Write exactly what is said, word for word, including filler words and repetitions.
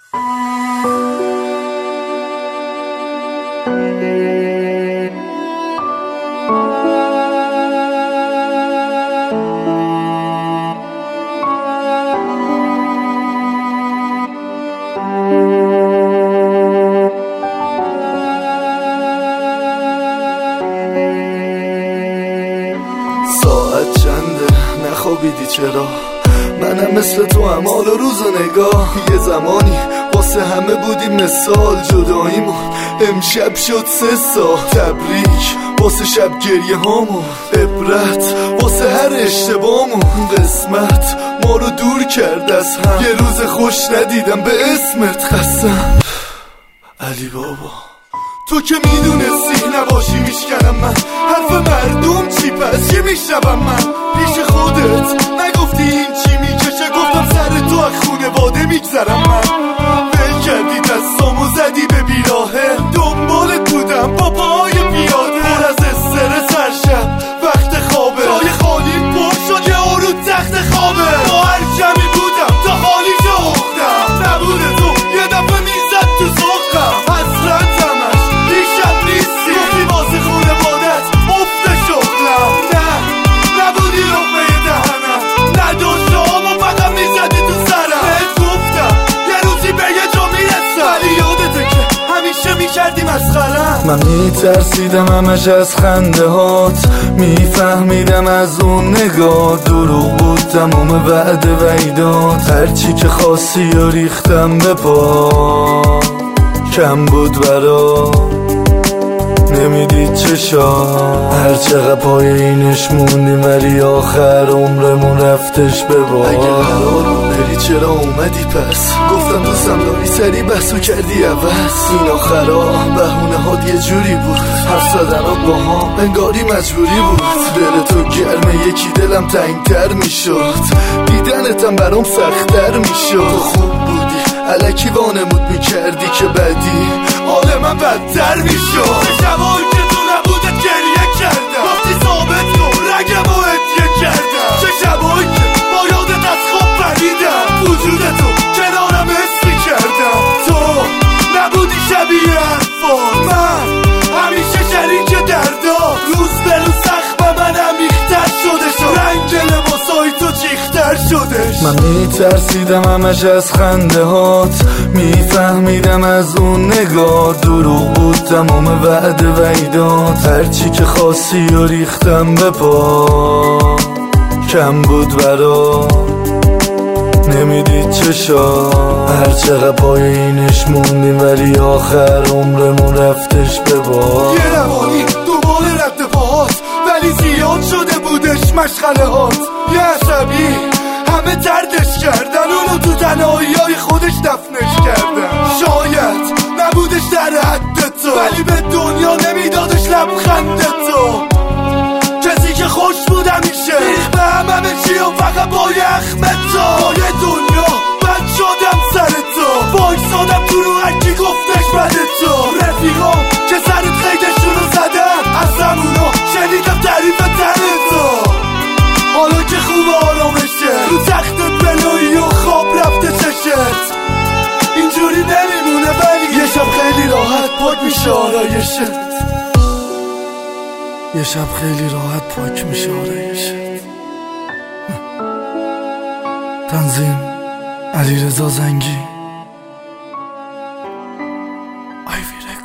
ساعت چنده نخوابیدی چرا؟ منم مثل تو هم حال و روز و نگاه. یه زمانی واسه همه بودیم مثال، جداییمون امشب شد سه سال. تبریک واسه شب گریه هامون، عبرت واسه هر اشتباهمون. قسمت ما رو دور کرد از هم، یه روز خوش ندیدم به اسمت. قسم علی بابا تو که میدونستی نباشی میشکنم من. حرف مردم چی پس چی میشنوم من؟ پیش خودت نگفتی این چی میکشه؟ گفتم سر تو از خونواده میگذرم من. ول کردی دستامو زدی به بیراهه، دنبالت بودم با پای پیاده. پر از استرس هر شب وقت خوابه، جای خالیم پر شد یه رو تخت خوابه. با هر کمی بودم تا حالی شوختم، نبوده تو یه دفعه میزد تو سوقم. حسرت من میترسیدم همش از خنده هات، میفهمیدم از اون نگاه دروغ بود تمام وعده وعیدات. هرچی که خواستی و ریختم به پا، کم بود برا نمیدید چشا. هر چقدر پای اینش موندیم ولی آخر عمرمون رفتش به بار. اگه قرار بری چرا اومدی پس؟ گفتم دوستم داری سری بحثو کردی عوض. این آخرا بهونه هات یه جوری بود، حرف زدنات با هم انگاری مجبوری بود. دل تو گرمه یکی دلم تنگتر میشد، دیدنتم برام سختتر میشد. تو خوب بودی الکی وانمود میکردی که بدی حال من بدتر میشد. شبایی که تو نبودت گریه کردم، وقتی ثابت کن رگم و هدیه کردم. چه شبایی که با یادت از خواب پریدم، وجودتو کنارم حس میکردم. تو نبودی شبیه حرفان، من همیشه شریک دردا. روز به روز سخت به من عمیق‌تر شده شد، رنگ لباسای تو چیختر شده. من میترسیدم همش از خنده هات، میفهمیدم از اون نگاه دروغ بود تمام وعده وعیدات. هرچی که خواستی و ریختم به پا، کم بود برا نمیدید چشا. هر چقدر پای اینش موندیم ولی آخر عمرمون رفتش به بار. یه روانی دوباره رد پاهات، ولی زیاد شده بودش مشغله هات. یه عصبی همه تردش کردن، اونو تو تنهایی های خودش دفنش کردن. شاید نبودش در حد تو، ولی به دنیا نمیدادش لبخند تو. کسی که خوش بود همیشه ریخ به هم همه چی و فقط با یخم تو. با یه دنیا بد شدم سر تو، وایسادم تو رو هرکی گفتش بده تو. رفیقام که سرت خیدشونو زدن، از زمونا شنیدم تعریف تن تو. حالا که خوب آرامشه رو تخت بلویی و خواب رفته چشت، اینجوری نمیمونه ولی یه شب خیلی راحت پاک میشه آرایشت. یه شب خیلی راحت پاک میشه آرایشت. تنظیم علیرضا زنگی. آیوی